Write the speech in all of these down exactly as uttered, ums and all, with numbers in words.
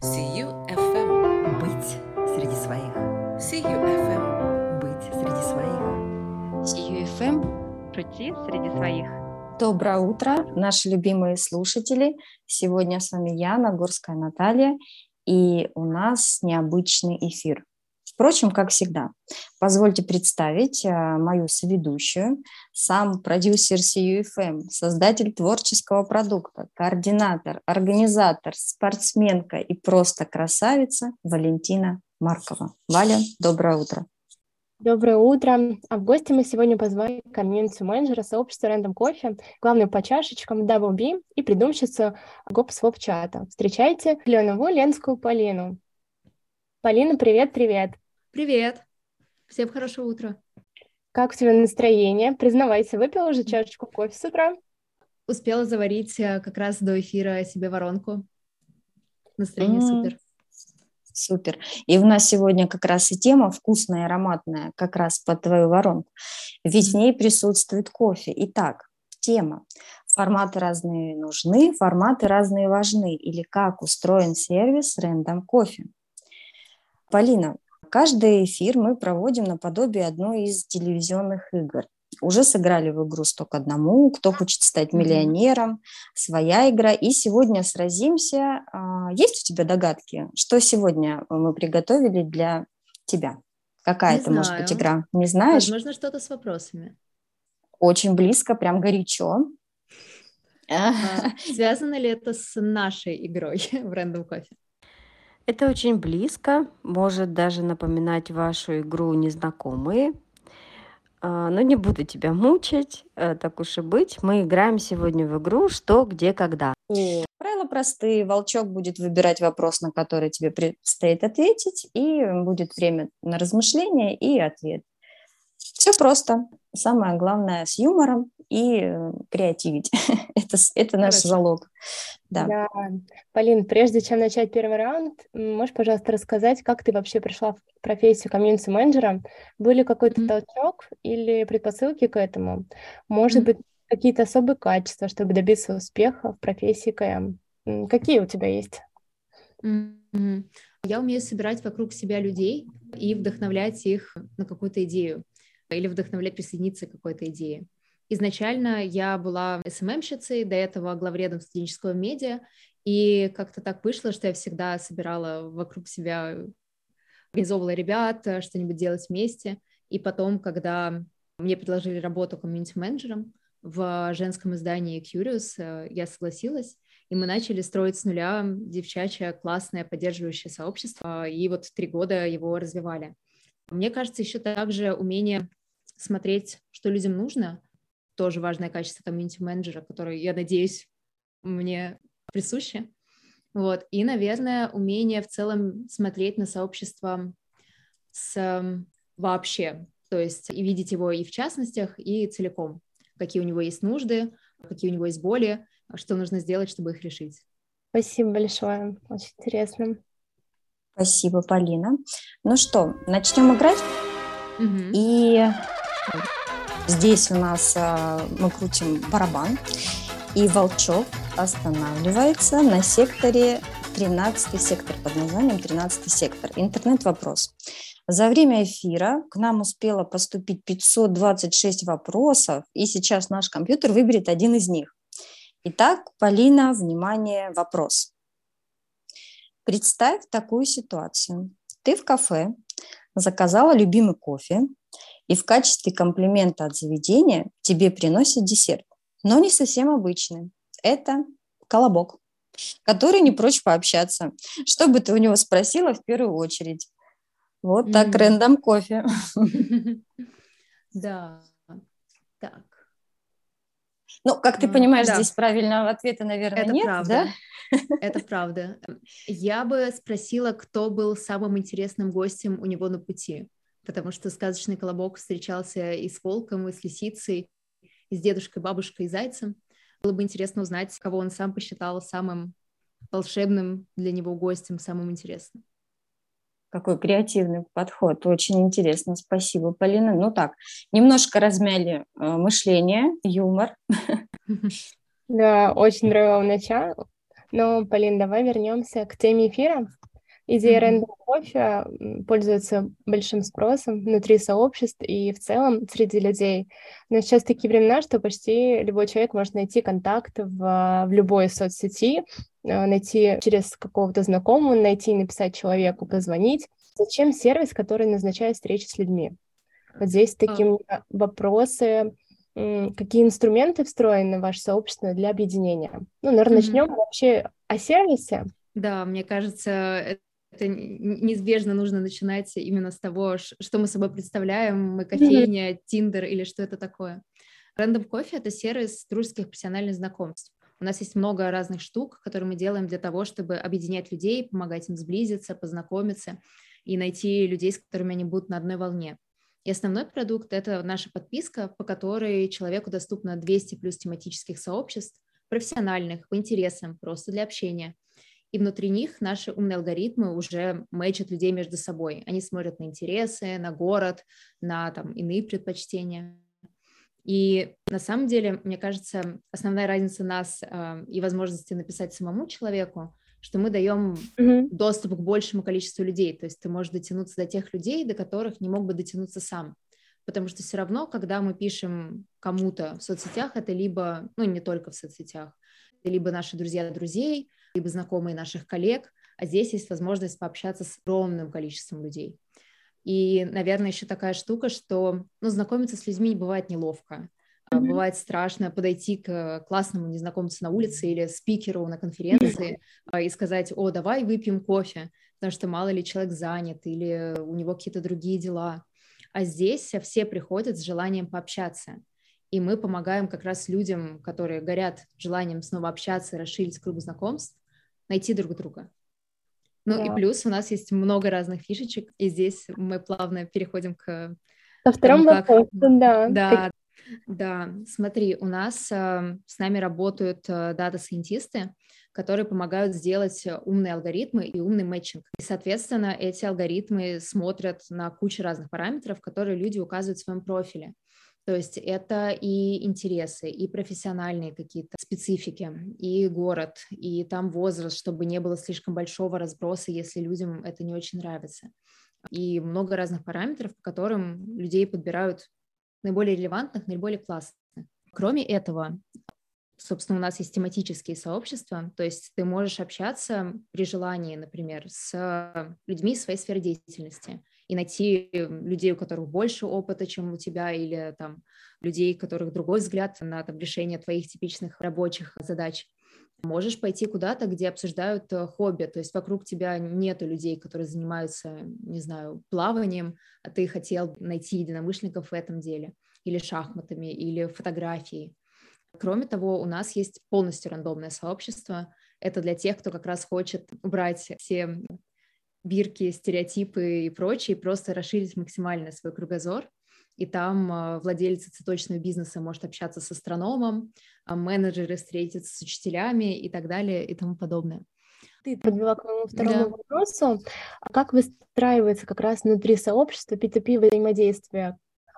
Си Ю эф эм. Быть среди своих. Си Ю эф эм. Быть среди своих. Си Ю эф эм. Жити среди своих. Доброе утро, наши любимые слушатели. Сегодня с вами я, Нагорская Наталья, и у нас необычный эфир. Впрочем, как всегда, позвольте представить а, мою соведущую, сам продюсер Си Ю эф эм, создатель творческого продукта, координатор, организатор, спортсменка и просто красавица Валентина Маркова. Валя, доброе утро. Доброе утро. А в гости мы сегодня позвали комьюнити-менеджера сообщества Random Coffee, главную по чашечкам дабл ю би и придумщицу гоп-своп-чата. Встречайте Кленову Ленскую Полину. Полина, привет-привет. Привет. Всем хорошего утра. Как у тебя настроение? Признавайся, выпила уже чашечку кофе с утра? Успела заварить как раз до эфира себе воронку. Настроение mm. супер. Супер. И у нас сегодня как раз и тема вкусная, ароматная, как раз под твою воронку. Ведь mm. в ней присутствует кофе. Итак, тема. Форматы разные нужны, форматы разные важны. Или как устроен сервис Random Coffee. Полина, каждый эфир мы проводим наподобие одной из телевизионных игр. Уже сыграли в игру «сто к одному», «Кто хочет стать миллионером», своя игра. И сегодня сразимся. Есть у тебя догадки, что сегодня мы приготовили для тебя? Какая Не это знаю. может быть игра? Не знаешь? Возможно, что-то с вопросами. Очень близко, прям горячо. А, связано ли это с нашей игрой в Random Coffee? Это очень близко, может даже напоминать вашу игру «Незнакомые». Но не буду тебя мучить, так уж и быть. Мы играем сегодня в игру «Что, где, когда». Правила простые. Волчок будет выбирать вопрос, на который тебе предстоит ответить, и будет время на размышление и ответ. Все просто. Самое главное с юмором и креативить. это, это наш Хорошо. залог. Да. Да. Полин, прежде чем начать первый раунд, можешь, пожалуйста, рассказать, как ты вообще пришла в профессию комьюнити-менеджера? Был ли какой-то mm-hmm. толчок или предпосылки к этому? Может mm-hmm. быть, какие-то особые качества, чтобы добиться успеха в профессии КМ? Какие у тебя есть? Mm-hmm. Я умею собирать вокруг себя людей и вдохновлять их на какую-то идею или вдохновлять присоединиться к какой-то идее. Изначально я была эс эм эм-щицей, до этого главредом студенческого медиа, и как-то так вышло, что я всегда собирала вокруг себя, организовывала ребят, что-нибудь делать вместе. И потом, когда мне предложили работу комьюнити-менеджером в женском издании Curious, я согласилась, и мы начали строить с нуля девчачье классное поддерживающее сообщество, и вот три года его развивали. Мне кажется, еще также умение смотреть, что людям нужно, тоже важное качество комьюнити-менеджера, которое, я надеюсь, мне присуще. Вот. И, наверное, умение в целом смотреть на сообщество с вообще, то есть и видеть его и в частностях, и целиком. Какие у него есть нужды, какие у него есть боли, что нужно сделать, чтобы их решить. Спасибо большое, очень интересно. Спасибо, Полина. Ну что, начнем играть? Угу. И здесь у нас а, мы крутим барабан, и волчок останавливается на секторе тринадцатый сектор под названием тринадцатый сектор. Интернет-вопрос. За время эфира к нам успело поступить пятьсот двадцать шесть вопросов, и сейчас наш компьютер выберет один из них. Итак, Полина, внимание, вопрос. Представь такую ситуацию. Ты в кафе, заказала любимый кофе, и в качестве комплимента от заведения тебе приносят десерт, но не совсем обычный. Это колобок, который не прочь пообщаться. Что бы ты у него спросила в первую очередь? Вот mm-hmm. так, Random Coffee. Да, так. Ну, как ты понимаешь, да. Здесь правильного ответа, наверное, Это нет, правда. да? Это правда. Я бы спросила, кто был самым интересным гостем у него на пути, потому что сказочный колобок встречался и с волком, и с лисицей, и с дедушкой, бабушкой, и зайцем. Было бы интересно узнать, кого он сам посчитал самым волшебным для него гостем, самым интересным. Какой креативный подход, очень интересно, спасибо, Полина. Ну так, немножко размяли э, мышление, юмор. Да, очень нравилось начало. Но, Полин, давай вернемся к теме эфира. Идея Мгм. рандом кофе м, пользуется большим спросом внутри сообществ и в целом среди людей. Но сейчас такие времена, что почти любой человек может найти контакт в, а, в любой соцсети, а, найти через какого-то знакомого, найти, написать человеку, позвонить. Зачем сервис, который назначает встречи с людьми? Вот здесь А, такие у меня вопросы. М, Какие инструменты встроены в ваше сообщество для объединения? Ну, наверное, мгм. начнем вообще о сервисе. Да, мне кажется, э- это н- неизбежно нужно начинать именно с того, ш- что мы собой представляем, мы Мгм. кофейня, Тиндер или что это такое. Random Coffee — это сервис дружеских профессиональных знакомств. У нас есть много разных штук, которые мы делаем для того, чтобы объединять людей, помогать им сблизиться, познакомиться и найти людей, с которыми они будут на одной волне. И основной продукт — это наша подписка, по которой человеку доступно двести плюс тематических сообществ, профессиональных, по интересам, просто для общения. И внутри них наши умные алгоритмы уже мэчат людей между собой. Они смотрят на интересы, на город, на там, иные предпочтения. И на самом деле, мне кажется, основная разница нас э, и возможности написать самому человеку, что мы даем Мгм. доступ к большему количеству людей. То есть ты можешь дотянуться до тех людей, до которых не мог бы дотянуться сам. Потому что все равно, когда мы пишем кому-то в соцсетях, это либо, ну не только в соцсетях, это либо наши друзья друзей, либо знакомые наших коллег, а здесь есть возможность пообщаться с огромным количеством людей. И, наверное, еще такая штука, что ну, знакомиться с людьми бывает неловко. А, Мгм. Бывает страшно подойти к классному незнакомцу на улице или спикеру на конференции а, и сказать: о, давай выпьем кофе, потому что мало ли человек занят или у него какие-то другие дела. А здесь все приходят с желанием пообщаться. И мы помогаем как раз людям, которые горят желанием снова общаться и расширить круг знакомств, найти друг друга. Ну и Да. плюс у нас есть много разных фишечек, и здесь мы плавно переходим к Ко тому, второму как... вопросу, да. Как- Да, да, смотри, у нас э, с нами работают э, дата-сайентисты, которые помогают сделать э, умные алгоритмы и умный мэтчинг. И, соответственно, эти алгоритмы смотрят на кучу разных параметров, которые люди указывают в своем профиле. То есть это и интересы, и профессиональные какие-то специфики, и город, и там возраст, чтобы не было слишком большого разброса, если людям это не очень нравится. И много разных параметров, по которым людей подбирают наиболее релевантных, наиболее классных. Кроме этого, собственно, у нас есть тематические сообщества, то есть ты можешь общаться при желании, например, с людьми своей сферы деятельности и найти людей, у которых больше опыта, чем у тебя, или там людей, у которых другой взгляд на там, решение твоих типичных рабочих задач. Можешь пойти куда-то, где обсуждают э, хобби, то есть вокруг тебя нету людей, которые занимаются, не знаю, плаванием, а ты хотел найти единомышленников в этом деле, или шахматами, или фотографией. Кроме того, у нас есть полностью рандомное сообщество. Это для тех, кто как раз хочет убрать все бирки, стереотипы и прочее, и просто расширить максимально свой кругозор. И там э, владелец цветочного бизнеса может общаться с астрономом, а менеджеры встретятся с учителями и так далее и тому подобное. Ты подвела к моему второму Да. вопросу. А как выстраивается как раз внутри сообщества пи ту пи взаимодействие?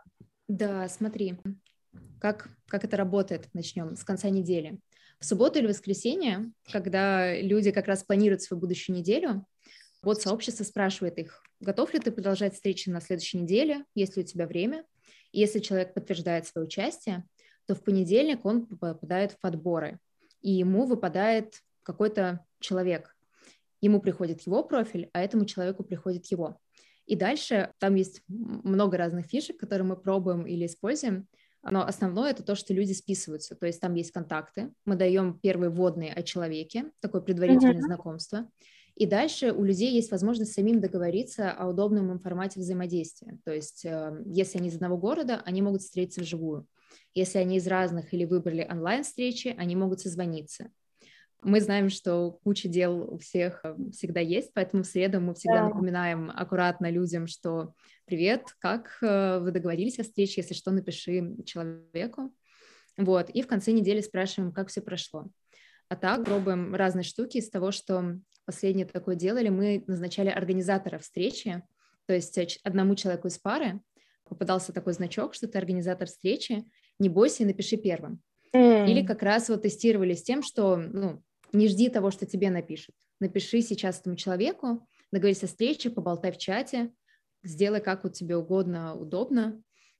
Да, смотри, как, как это работает, начнем с конца недели. В субботу или воскресенье, когда люди как раз планируют свою будущую неделю, вот сообщество спрашивает их: готов ли ты продолжать встречи на следующей неделе, есть ли у тебя время. И если человек подтверждает свое участие, то в понедельник он попадает в подборы, и ему выпадает какой-то человек. Ему приходит его профиль, а этому человеку приходит его. И дальше там есть много разных фишек, которые мы пробуем или используем, но основное — это то, что люди списываются. То есть там есть контакты, мы даем первые вводные о человеке, такое предварительное Мгм. знакомство. И дальше у людей есть возможность самим договориться о удобном им формате взаимодействия. То есть э, если они из одного города, они могут встретиться вживую. Если они из разных или выбрали онлайн-встречи, они могут созвониться. Мы знаем, что куча дел у всех э, всегда есть, поэтому в среду мы всегда Да. напоминаем аккуратно людям, что «Привет, как э, вы договорились о встрече? Если что, напиши человеку». Вот. И в конце недели спрашиваем, как все прошло. А так пробуем разные штуки. Из того, что последнее такое делали, мы назначали организатора встречи, то есть э, ч- одному человеку из пары попадался такой значок, что ты организатор встречи, не бойся и напиши первым. Или М. как раз вот тестировали с тем, что ну, не жди того, что тебе напишут. Напиши сейчас этому человеку, договорись о встрече, поболтай в чате, сделай как вот тебе угодно, удобно,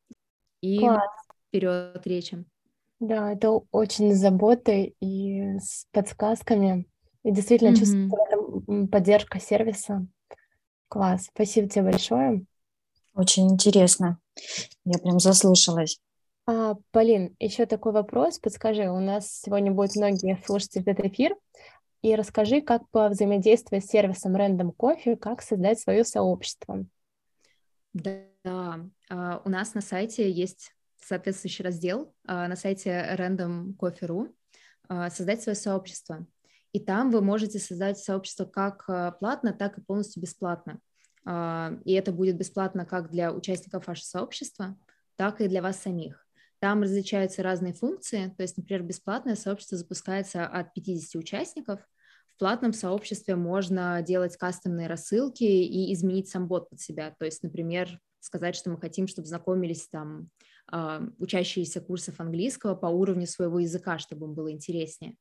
и Класс. вперед речи. Да, это очень с заботой и с подсказками. И действительно Мгм. чувствуется в этом м, поддержка сервиса. Класс. Спасибо тебе большое. Очень интересно. Я прям заслушалась. А, Полин, еще такой вопрос. Подскажи, у нас сегодня будут многие слушать этот эфир. И расскажи, как по взаимодействию с сервисом Random Coffee, как создать свое сообщество. Да, а, у нас на сайте есть соответствующий раздел а, на сайте random coffee точка ru а, «Создать свое сообщество». И там вы можете создать сообщество как а, платно, так и полностью бесплатно. А, И это будет бесплатно как для участников вашего сообщества, так и для вас самих. Там различаются разные функции, то есть, например, бесплатное сообщество запускается от пятидесяти участников. В платном сообществе можно делать кастомные рассылки и изменить сам бот под себя. То есть, например, сказать, что мы хотим, чтобы знакомились там а, учащиеся курсов английского по уровню своего языка, чтобы им было интереснее.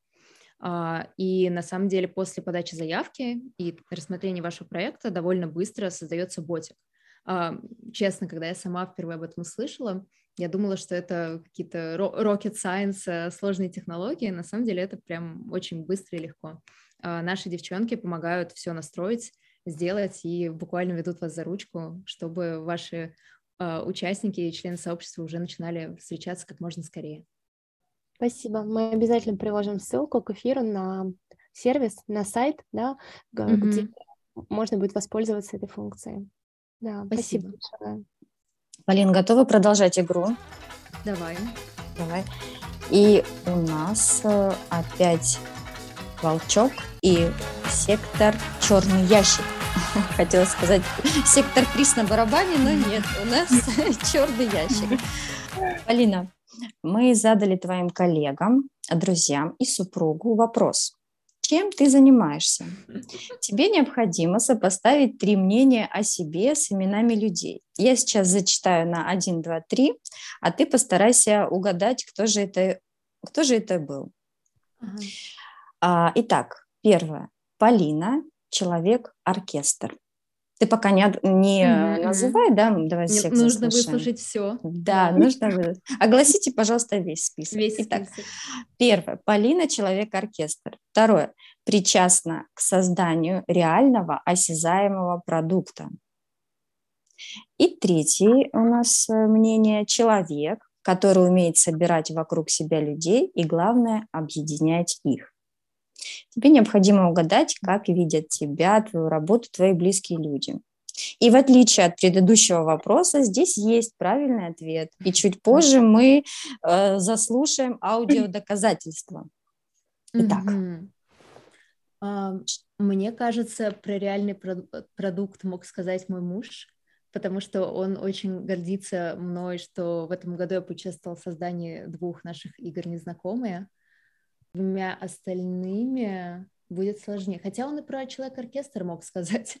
А, И на самом деле после подачи заявки и рассмотрения вашего проекта довольно быстро создается ботик. А, Честно, когда я сама впервые об этом услышала, я думала, что это какие-то ро- rocket science, э, сложные технологии. На самом деле это прям очень быстро и легко. А, Наши девчонки помогают все настроить, сделать и буквально ведут вас за ручку, чтобы ваши а, участники и члены сообщества уже начинали встречаться как можно скорее. Спасибо. Мы обязательно приложим ссылку к эфиру на сервис, на сайт, да, г- Мгм. где можно будет воспользоваться этой функцией. Да, спасибо Спасибо. большое. Полин, готова продолжать игру? Давай. Давай. И у нас э, опять волчок и сектор черный ящик. Хотела сказать сектор приз на барабане, но нет, у нас черный ящик. Полина, мы задали твоим коллегам, друзьям и супругу вопрос. Чем ты занимаешься? Тебе необходимо сопоставить три мнения о себе с именами людей. Я сейчас зачитаю на один, два, три, а ты постарайся угадать, кто же это, кто же это был. Ага. А, итак, первое. Полина, человек-оркестр. Ты пока не, од- не Мгм, мгм. называй, да, давай Мне всех нужно заслушаем. выслушать все. Да, нужно вы- Огласите, пожалуйста, весь список. Весь Итак, список. первое. Полина, человек-оркестр. Второе. Причастна к созданию реального осязаемого продукта. И третье у нас э, мнение. Человек, который умеет собирать вокруг себя людей и, главное, объединять их. Тебе необходимо угадать, как видят тебя, твою работу, твои близкие люди. И в отличие от предыдущего вопроса, здесь есть правильный ответ. И чуть позже мы э, заслушаем аудиодоказательства. Итак. Мгм. А, Мне кажется, про реальный прод- продукт мог сказать мой муж, потому что он очень гордится мной, что в этом году я поучаствовала в создании двух наших игр «Незнакомые». Двумя остальными будет сложнее. Хотя он и про «Человек-оркестр» мог сказать.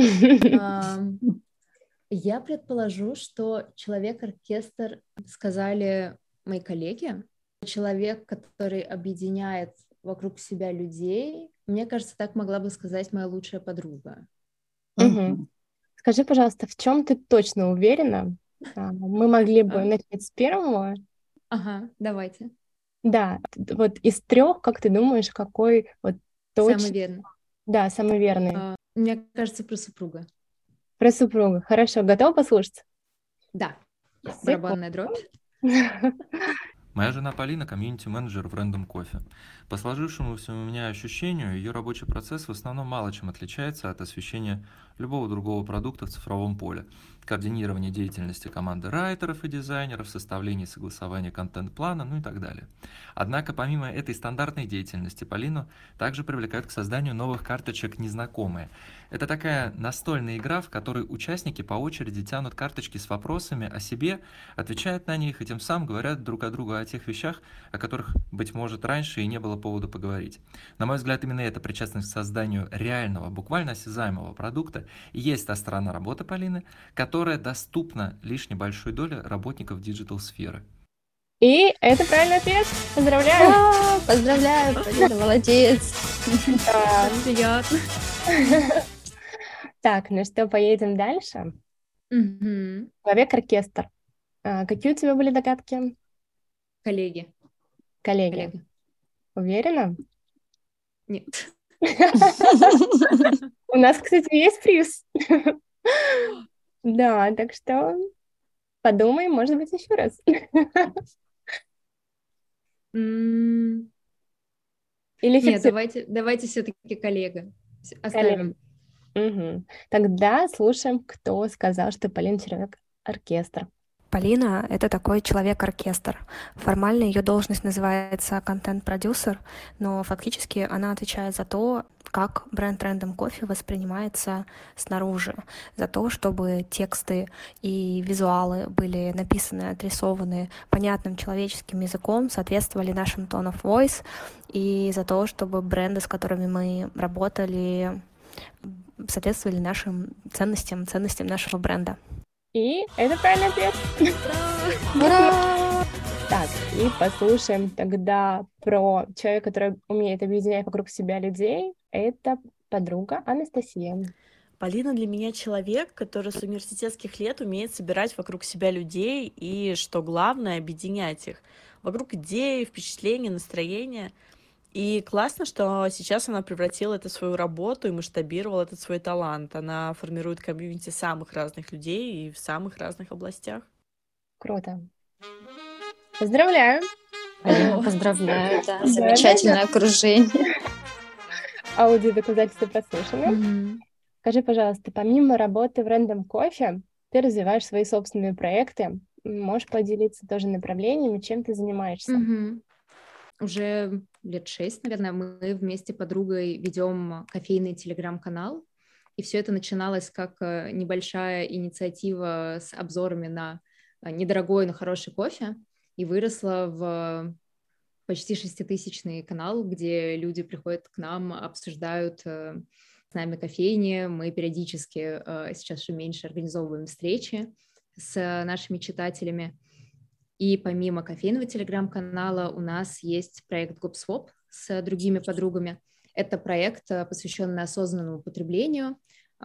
Ам, Я предположу, что «Человек-оркестр» сказали мои коллеги. Человек, который объединяет вокруг себя людей. Мне кажется, так могла бы сказать моя лучшая подруга. Мгм. Скажи, пожалуйста, в чем ты точно уверена? А, Мы могли бы А. начать с первого. Ага, давайте. Да, т- вот из трех, как ты думаешь, какой вот Самый точно, верный. да, самый верный? А, Мне кажется, про супруга. Про супруга. Хорошо, готова послушать? Да, барабанная дробь. Моя жена Полина – комьюнити-менеджер в Random Coffee. По сложившемуся у меня ощущению, ее рабочий процесс в основном мало чем отличается от освещения любого другого продукта в цифровом поле. Координирование деятельности команды райтеров и дизайнеров, составление и согласование контент-плана, ну и так далее. Однако, помимо этой стандартной деятельности, Полину также привлекают к созданию новых карточек «Незнакомые». Это такая настольная игра, в которой участники по очереди тянут карточки с вопросами о себе, отвечают на них и тем самым говорят друг о другу о тех вещах, о которых, быть может, раньше и не было повода поговорить. На мой взгляд, именно эта причастность к созданию реального, буквально осязаемого продукта и есть та сторона работы Полины, которая доступна лишь небольшой доле работников диджитал-сферы. И это правильный ответ. Поздравляю. А, Поздравляю, Полина, молодец. Так, Приятно. так, ну что, поедем дальше? Мгм. Человек-оркестр. А, Какие у тебя были догадки, Коллеги. коллеги? Коллега. Уверена? Нет. У нас, кстати, есть приз. Да, так что подумай, может быть, еще раз. М, Или Нет, фиксируй. давайте, давайте все-таки коллега. С- Коллеги. Оставим. Мгм. Тогда слушаем, кто сказал, что Полина человек-оркестр. Полина — это такой человек-оркестр. Формально ее должность называется контент-продюсер, но фактически она отвечает за то, как бренд Random Coffee воспринимается снаружи, за то, чтобы тексты и визуалы были написаны, отрисованы понятным человеческим языком, соответствовали нашим tone of voice, и за то, чтобы бренды, с которыми мы работали, соответствовали нашим ценностям, ценностям нашего бренда. И это правильный ответ. Ура! Так, и послушаем тогда про человека, который умеет объединять вокруг себя людей. Это подруга Анастасия. Полина для меня человек, который с университетских лет умеет собирать вокруг себя людей и, что главное, объединять их вокруг идей, впечатлений, настроения. И классно, что сейчас она превратила это в свою работу и масштабировала этот свой талант. Она формирует комьюнити самых разных людей и в самых разных областях. Круто. Поздравляю. Полина, О. поздравляю, да, Да, замечательное окружение. Аудиодоказательства прослушаны. Мгм. Скажи, пожалуйста, помимо работы в Random Coffee, ты развиваешь свои собственные проекты. Можешь поделиться тоже направлениями, чем ты занимаешься? Мгм. Уже лет шесть, наверное, мы вместе с подругой ведем кофейный телеграм-канал. И все это начиналось как э, небольшая инициатива с обзорами на э, недорогой, но хороший кофе. И выросла в почти шеститысячный канал, где люди приходят к нам, обсуждают э, с нами кофейни. Мы периодически, э, сейчас уже меньше, организовываем встречи с нашими читателями. И помимо кофейного телеграм-канала у нас есть проект GoopSwap с другими подругами. Это проект, э, посвященный осознанному потреблению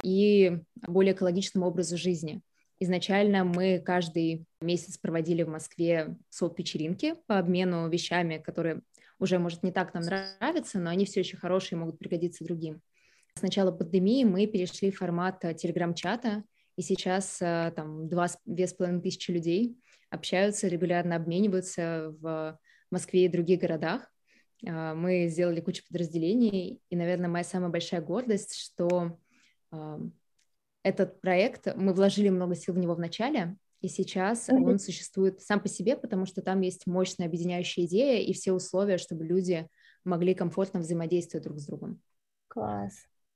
и более экологичному образу жизни. Изначально мы каждый месяц проводили в Москве своп-вечеринки по обмену вещами, которые уже, может, не так нам нравятся, но они все еще хорошие и могут пригодиться другим. С начала пандемии мы перешли в формат э, телеграм-чата, и сейчас э, там два, с- две с половиной тысячи людей общаются, регулярно обмениваются в Москве и других городах. А, Мы сделали кучу подразделений, и, наверное, моя самая большая гордость, что а, этот проект, мы вложили много сил в него в начале, и сейчас Мгм. он существует сам по себе, потому что там есть мощная объединяющая идея и все условия, чтобы люди могли комфортно взаимодействовать друг с другом. Класс.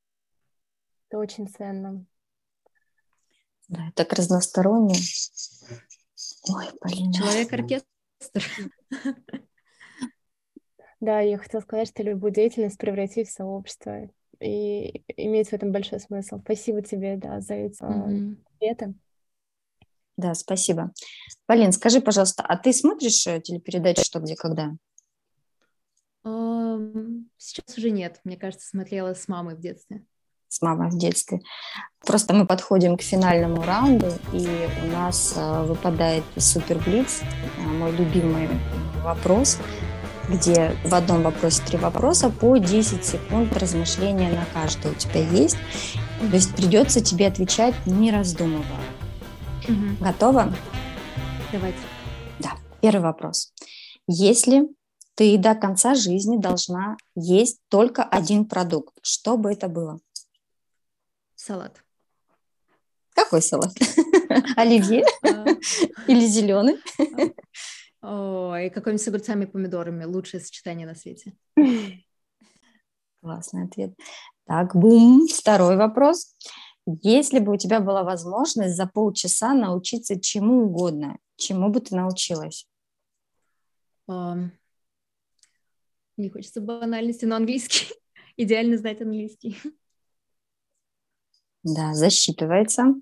Это очень ценно. Да, так разносторонне. Ой, Полина. Человек-оркестр. Да, я хотела сказать, что любую деятельность превратить в сообщество. И имеет в этом большой смысл. Спасибо тебе, да, за эти а, Мгм. ответы. Да, спасибо. Полин, скажи, пожалуйста, а ты смотришь э, телепередачи «Что, где, когда»? Ам, Сейчас уже нет. Мне кажется, смотрела с мамой в детстве. С мамой в детстве. Просто мы подходим к финальному раунду, и у нас э, выпадает супер блиц, э, мой любимый вопрос, где в одном вопросе три вопроса по десять секунд размышления на каждый у тебя есть. То есть придется тебе отвечать, не раздумывая. Мгм. Готова? Давайте. Да. Первый вопрос. Если ты до конца жизни должна есть только один продукт, что бы это было? Салат. Какой салат? Оливье А, или зеленый? Ой, какой-нибудь с огурцами и помидорами. Лучшее сочетание на свете. Классный ответ. Так, бум. Второй вопрос. Если бы у тебя была возможность за полчаса научиться чему угодно, чему бы ты научилась? Ам, Не хочется банальности, но английский. Идеально знать английский. Да, засчитывается.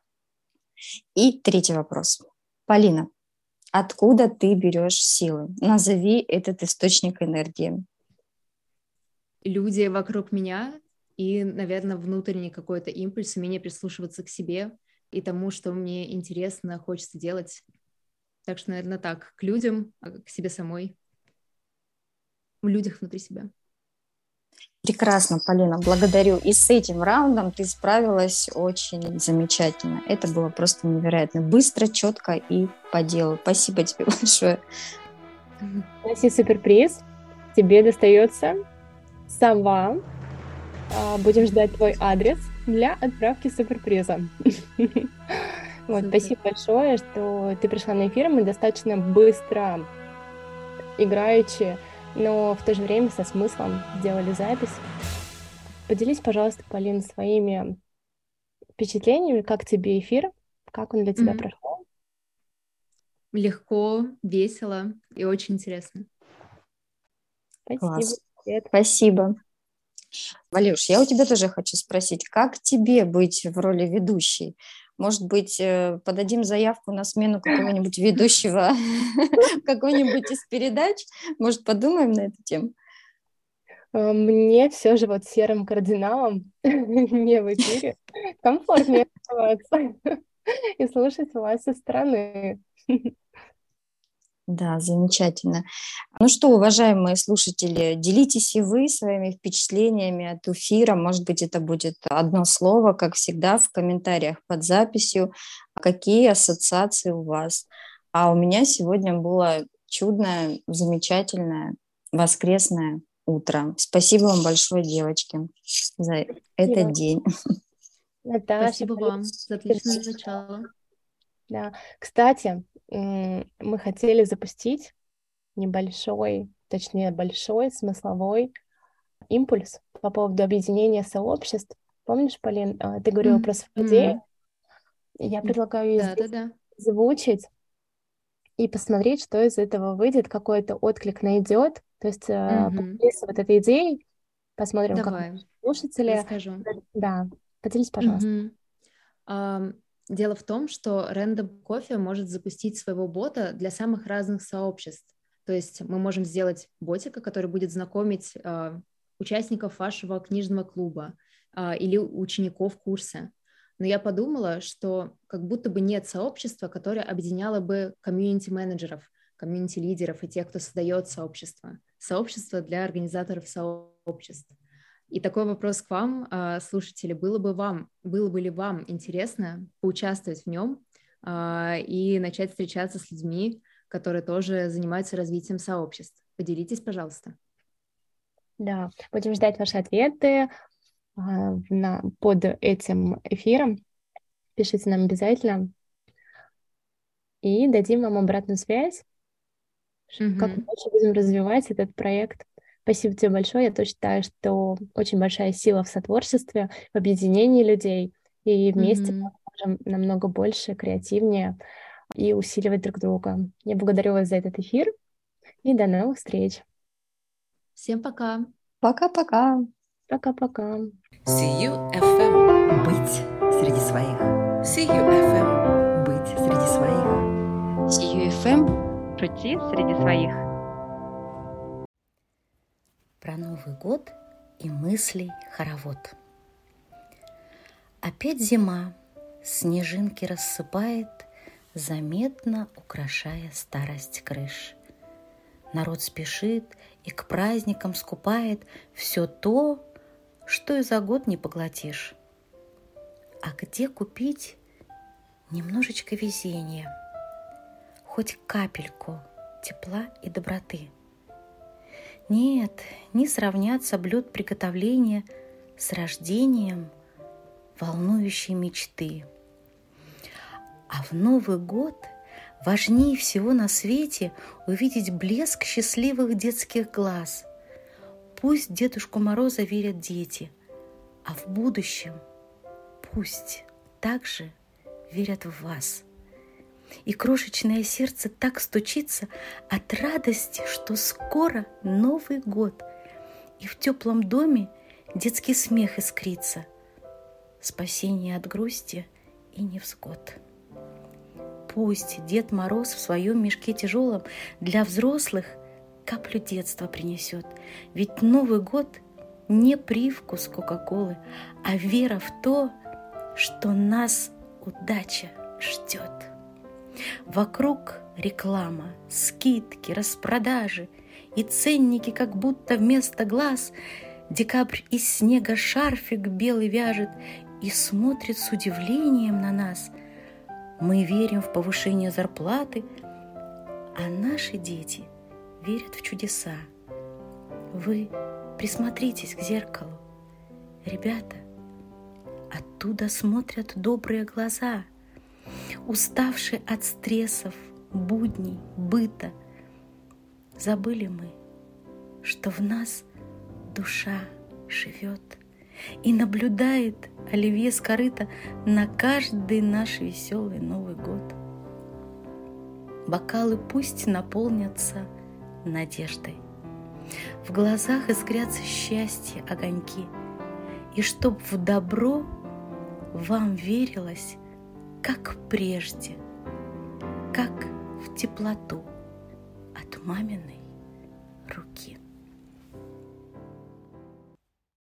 И третий вопрос. Полина, откуда ты берешь силы? Назови этот источник энергии. люди вокруг меня и, наверное, внутренний какой-то импульс, умение прислушиваться к себе и тому, что мне интересно, хочется делать. Так что, наверное, так, к людям, к себе самой, в людях внутри себя. Прекрасно, Полина, благодарю. И с этим раундом ты справилась очень замечательно. Это было просто невероятно быстро, четко и по делу. Спасибо тебе большое. У нас есть суперприз. Тебе достается сова. Будем ждать твой адрес для отправки суперприза. Вот, спасибо большое, что ты пришла на эфир. Мы достаточно быстро, играючи, но в то же время со смыслом сделали запись. Поделись, пожалуйста, Полин, своими впечатлениями, как тебе эфир, как он для тебя mm-hmm. прошел? Легко, весело и очень интересно. Спасибо. Спасибо. Валюш, я у тебя тоже хочу спросить, как тебе быть в роли ведущей? Может быть, подадим заявку на смену какого-нибудь ведущего какой-нибудь из передач? Может, подумаем на эту тему? Мне все же вот серым кардиналом не в эфире комфортнее оставаться и слушать вас со стороны. Да, замечательно. Ну что, уважаемые слушатели, делитесь и вы своими впечатлениями от эфира. Может быть, это будет одно слово, как всегда, в комментариях под записью. Какие ассоциации у вас? А у меня сегодня было чудное, замечательное воскресное утро. Спасибо вам большое, девочки, за Спасибо. Этот день. Наташа, спасибо вам за отличное начало. Да. Кстати, мы хотели запустить небольшой, точнее большой смысловой импульс по поводу объединения сообществ. Помнишь, Полин, ты говорила mm-hmm. про свою идею? Я предлагаю ее да, да, да. озвучить и посмотреть, что из этого выйдет, какой-то отклик найдет. То есть mm-hmm. поделиться вот этой идеей, посмотрим, Давай. как слушатели. Расскажу. Да, поделись, пожалуйста. Mm-hmm. Um... Дело в том, что Random Coffee может запустить своего бота для самых разных сообществ. То есть мы можем сделать ботика, который будет знакомить э, участников вашего книжного клуба э, или учеников курса. Но я подумала, что как будто бы нет сообщества, которое объединяло бы комьюнити-менеджеров, комьюнити-лидеров и тех, кто создает сообщество. Сообщество для организаторов сообществ. И такой вопрос к вам, слушатели, было бы вам, было бы ли вам интересно поучаствовать в нем и начать встречаться с людьми, которые тоже занимаются развитием сообществ? Поделитесь, пожалуйста. Да, будем ждать ваши ответы на, под этим эфиром. Пишите нам обязательно. И дадим вам обратную связь, mm-hmm. как мы дальше будем развивать этот проект. Спасибо тебе большое. Я тоже считаю, что очень большая сила в сотворчестве, в объединении людей. И вместе mm-hmm. мы можем намного больше, креативнее и усиливать друг друга. Я благодарю вас за этот эфир. И до новых встреч. Всем пока. Пока-пока. Пока-пока. See you эф эм. Быть среди своих. See you эф эм. Быть среди своих. See you эф эм. Шути среди своих. Про Новый год и мыслей хоровод. Опять зима, снежинки рассыпает, заметно украшая старость крыш. Народ спешит и к праздникам скупает все то, что и за год не поглотишь. А где купить немножечко везения, хоть капельку тепла и доброты? Нет, не сравнятся блюд приготовления с рождением волнующей мечты. А в Новый год важнее всего на свете увидеть блеск счастливых детских глаз. Пусть Дедушку Мороза верят дети, а в будущем пусть также верят в вас. И крошечное сердце так стучится от радости, что скоро Новый год, и в теплом доме детский смех искрится, спасение от грусти и невзгод. Пусть Дед Мороз в своем мешке тяжелом для взрослых каплю детства принесет, ведь Новый год не привкус Кока-Колы, а вера в то, что нас удача ждет. Вокруг реклама, скидки, распродажи и ценники, как будто вместо глаз. Декабрь из снега шарфик белый вяжет и смотрит с удивлением на нас. Мы верим в повышение зарплаты, а наши дети верят в чудеса. Вы присмотритесь к зеркалу. Ребята, оттуда смотрят добрые глаза, уставшие от стрессов, будней, быта. Забыли мы, что в нас душа живет и наблюдает оливье с корыта на каждый наш веселый Новый год. Бокалы пусть наполнятся надеждой, в глазах искрятся счастье огоньки, и чтоб в добро вам верилось, как прежде, как в теплоту от маминой